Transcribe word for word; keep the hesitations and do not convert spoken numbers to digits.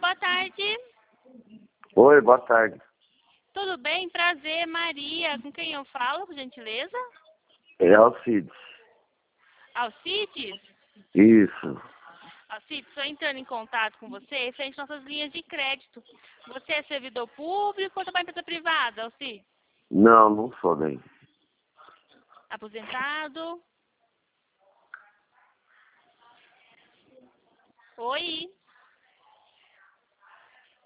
boa tarde. Oi, boa tarde. Tudo bem? Prazer, Maria. Com quem eu falo, por gentileza? É Alcides. Alcides? Isso. Alcides, estou entrando em contato com você frente às nossas linhas de crédito. Você é servidor público ou trabalha em empresa privada, Alcides? Não, não sou nem. Aposentado? Oi?